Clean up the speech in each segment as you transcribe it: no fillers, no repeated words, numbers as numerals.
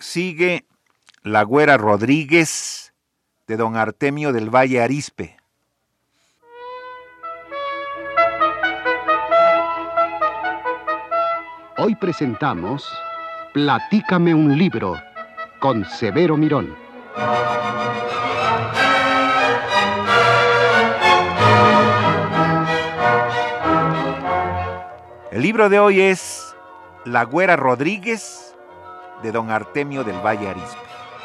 Sigue La Güera Rodríguez, de don Artemio del Valle Arizpe. Hoy presentamos Platícame un libro, con Severo Mirón. El libro de hoy es La Güera Rodríguez, de don Artemio del Valle Arizpe.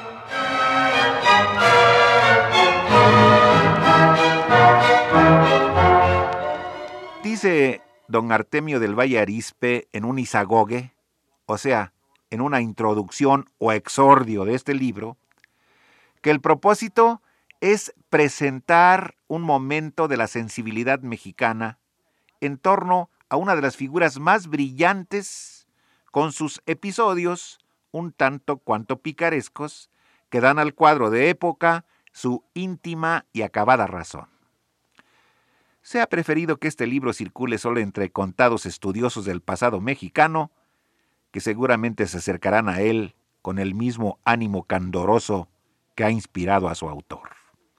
Dice don Artemio del Valle Arizpe en un isagoge, o sea, en una introducción o exordio de este libro, que el propósito es presentar un momento de la sensibilidad mexicana en torno a una de las figuras más brillantes, con sus episodios un tanto cuanto picarescos, que dan al cuadro de época su íntima y acabada razón. Se ha preferido que este libro circule solo entre contados estudiosos del pasado mexicano, que seguramente se acercarán a él con el mismo ánimo candoroso que ha inspirado a su autor.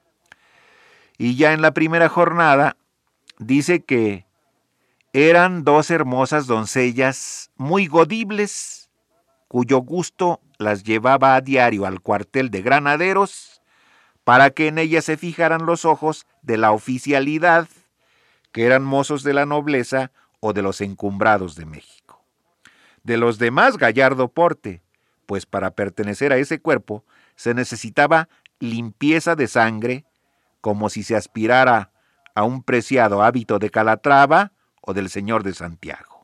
Y ya en la primera jornada dice que eran dos hermosas doncellas muy godibles, cuyo gusto las llevaba a diario al cuartel de granaderos para que en ellas se fijaran los ojos de la oficialidad, que eran mozos de la nobleza o de los encumbrados de México. De los demás gallardo porte, pues para pertenecer a ese cuerpo se necesitaba limpieza de sangre, como si se aspirara a un preciado hábito de Calatrava o del Señor de Santiago.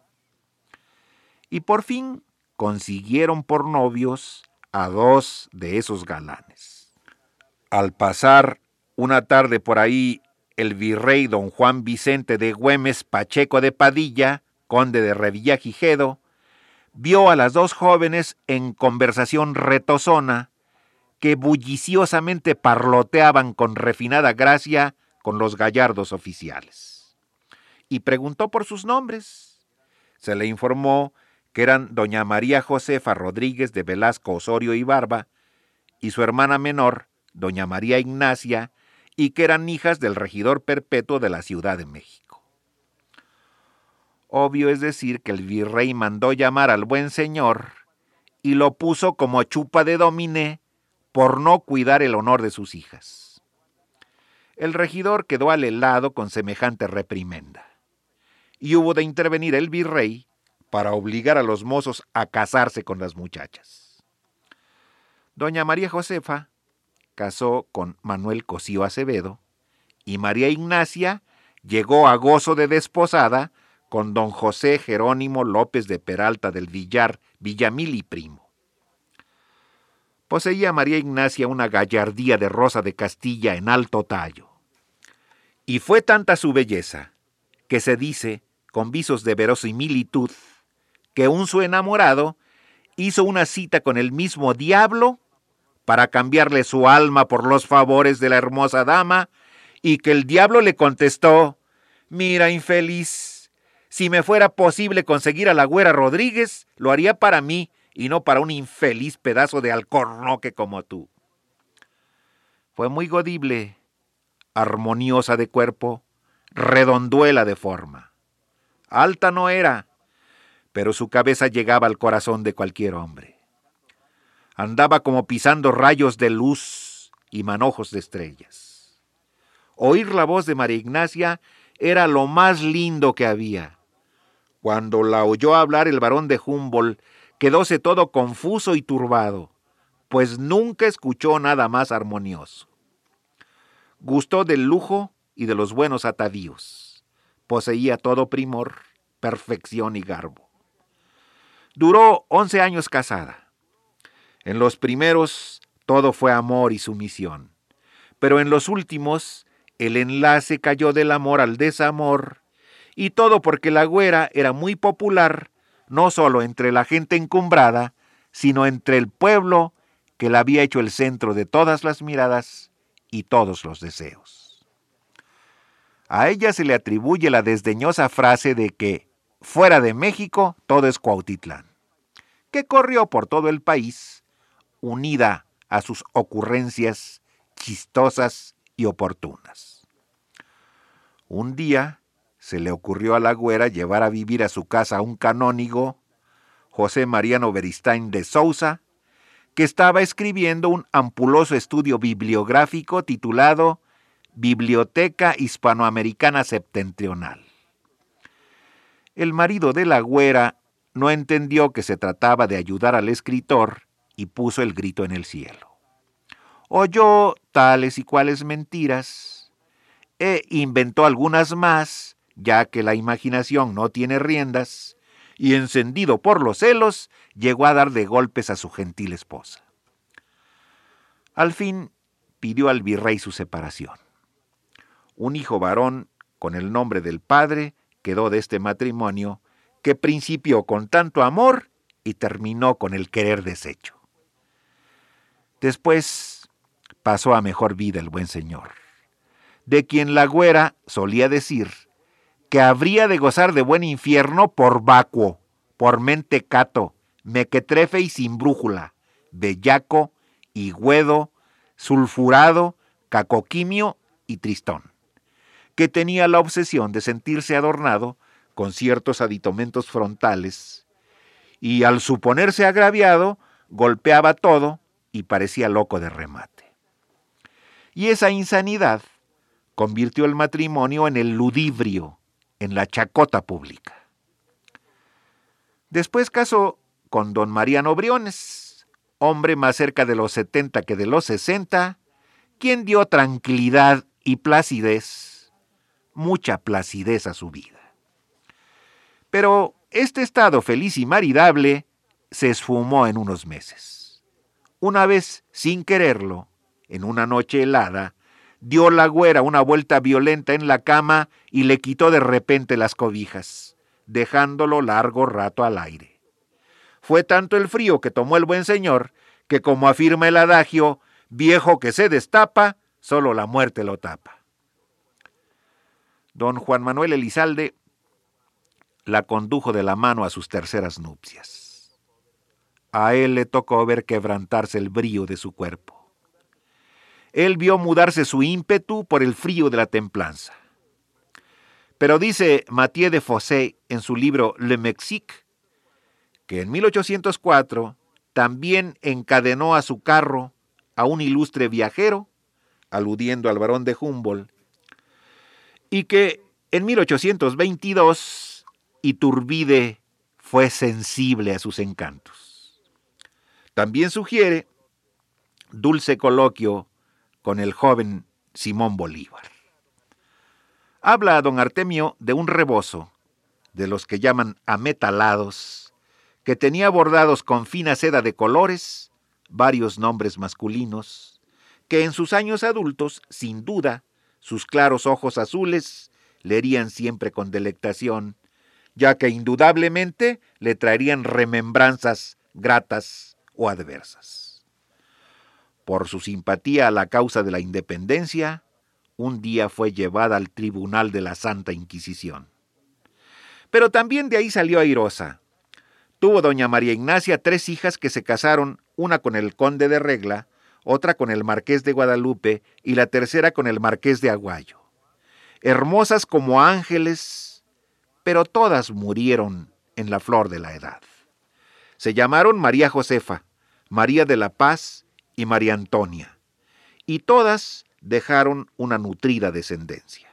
Y por fin consiguieron por novios a dos de esos galanes. Al pasar una tarde por ahí el virrey don Juan Vicente de Güemes Pacheco de Padilla, conde de Revillagigedo, vio a las dos jóvenes en conversación retozona que bulliciosamente parloteaban con refinada gracia con los gallardos oficiales. Y preguntó por sus nombres. Se le informó que eran doña María Josefa Rodríguez de Velasco Osorio y Barba y su hermana menor, doña María Ignacia, y que eran hijas del regidor perpetuo de la Ciudad de México. Obvio es decir que el virrey mandó llamar al buen señor y lo puso como chupa de dominé por no cuidar el honor de sus hijas. El regidor quedó al helado con semejante reprimenda, y hubo de intervenir el virrey para obligar a los mozos a casarse con las muchachas. Doña María Josefa casó con Manuel Cosío Acevedo, y María Ignacia llegó a gozo de desposada con don José Jerónimo López de Peralta del Villar, Villamil y primo. Poseía María Ignacia una gallardía de rosa de Castilla en alto tallo. Y fue tanta su belleza, que se dice, con visos de verosimilitud, que un su enamorado hizo una cita con el mismo diablo para cambiarle su alma por los favores de la hermosa dama, y que el diablo le contestó: «Mira, infeliz, si me fuera posible conseguir a la Güera Rodríguez, lo haría para mí y no para un infeliz pedazo de alcornoque como tú». Fue muy godible, armoniosa de cuerpo, redonduela de forma. Alta no era, pero su cabeza llegaba al corazón de cualquier hombre. Andaba como pisando rayos de luz y manojos de estrellas. Oír la voz de María Ignacia era lo más lindo que había. Cuando la oyó hablar el barón de Humboldt, quedóse todo confuso y turbado, pues nunca escuchó nada más armonioso. Gustó del lujo y de los buenos atavíos. Poseía todo primor, perfección y garbo. Duró 11 años casada. En los primeros todo fue amor y sumisión, pero en los últimos el enlace cayó del amor al desamor, y todo porque la güera era muy popular, no solo entre la gente encumbrada, sino entre el pueblo, que la había hecho el centro de todas las miradas y todos los deseos. A ella se le atribuye la desdeñosa frase de que fuera de México todo es Cuautitlán, que corrió por todo el país, unida a sus ocurrencias chistosas y oportunas. Un día se le ocurrió a la güera llevar a vivir a su casa a un canónigo, José Mariano Beristain de Sousa, que estaba escribiendo un ampuloso estudio bibliográfico titulado Biblioteca Hispanoamericana Septentrional. El marido de la güera no entendió que se trataba de ayudar al escritor y puso el grito en el cielo. Oyó tales y cuales mentiras e inventó algunas más, ya que la imaginación no tiene riendas, y encendido por los celos, llegó a dar de golpes a su gentil esposa. Al fin pidió al virrey su separación. Un hijo varón, con el nombre del padre, quedó de este matrimonio, que principió con tanto amor y terminó con el querer deshecho. Después pasó a mejor vida el buen señor, de quien la güera solía decir que habría de gozar de buen infierno por vacuo, por mentecato, mequetrefe y sin brújula, bellaco, higüedo, sulfurado, cacoquimio y tristón, que tenía la obsesión de sentirse adornado con ciertos aditamentos frontales, y al suponerse agraviado, golpeaba todo y parecía loco de remate. Y esa insanidad convirtió el matrimonio en el ludibrio, en la chacota pública. Después casó con don Mariano Briones, hombre más cerca de los 70 que de los 60, quien dio tranquilidad y placidez, mucha placidez a su vida. Pero este estado feliz y maridable se esfumó en unos meses. Una vez, sin quererlo, en una noche helada, dio la güera una vuelta violenta en la cama y le quitó de repente las cobijas, dejándolo largo rato al aire. Fue tanto el frío que tomó el buen señor, que como afirma el adagio, viejo que se destapa, solo la muerte lo tapa. Don Juan Manuel Elizalde la condujo de la mano a sus terceras nupcias. A él le tocó ver quebrantarse el brío de su cuerpo. Él vio mudarse su ímpetu por el frío de la templanza. Pero dice Mathieu de Fossé en su libro Le Mexique, que en 1804 también encadenó a su carro a un ilustre viajero, aludiendo al barón de Humboldt, y que en 1822 Iturbide fue sensible a sus encantos. También sugiere dulce coloquio con el joven Simón Bolívar. Habla don Artemio de un rebozo, de los que llaman ametalados, que tenía bordados con fina seda de colores, varios nombres masculinos, que en sus años adultos, sin duda, sus claros ojos azules leerían siempre con delectación, ya que indudablemente le traerían remembranzas gratas o adversas. Por su simpatía a la causa de la independencia, un día fue llevada al tribunal de la Santa Inquisición. Pero también de ahí salió airosa. Tuvo doña María Ignacia 3 hijas que se casaron, una con el conde de Regla, otra con el marqués de Guadalupe y la tercera con el marqués de Aguayo. Hermosas como ángeles, pero todas murieron en la flor de la edad. Se llamaron María Josefa, María de la Paz y María Antonia, y todas dejaron una nutrida descendencia.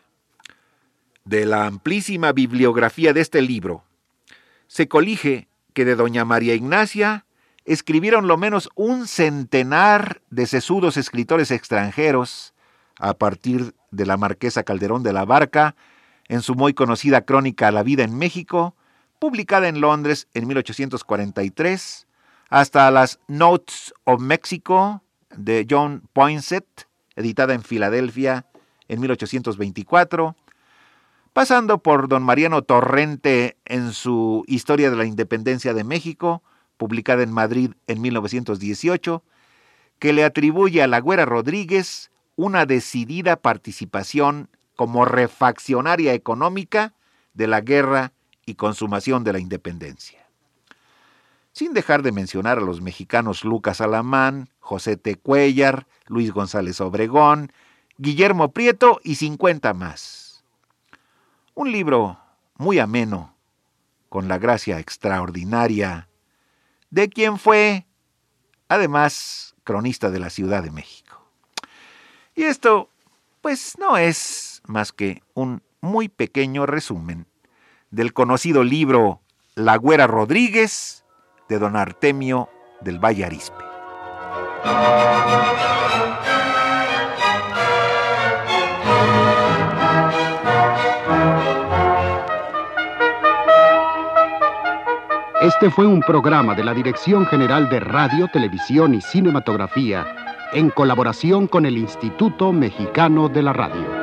De la amplísima bibliografía de este libro, se colige que de doña María Ignacia escribieron lo menos 100 de sesudos escritores extranjeros, a partir de la marquesa Calderón de la Barca, en su muy conocida crónica La vida en México, publicada en Londres en 1843, hasta las Notes of Mexico de John Poinsett, editada en Filadelfia en 1824, pasando por don Mariano Torrente en su Historia de la Independencia de México, publicada en Madrid en 1918, que le atribuye a la güera Rodríguez una decidida participación como refaccionaria económica de la guerra y consumación de la independencia. sin dejar de mencionar a los mexicanos Lucas Alamán, José T. Cuellar, Luis González Obregón, Guillermo Prieto y 50 más. Un libro muy ameno, con la gracia extraordinaria de quien fue, además, cronista de la Ciudad de México. Y esto, pues, no es más que un muy pequeño resumen del conocido libro La Güera Rodríguez, de don Artemio del Valle Arizpe. Este fue un programa de la Dirección General de Radio, Televisión y Cinematografía, en colaboración con el Instituto Mexicano de la Radio.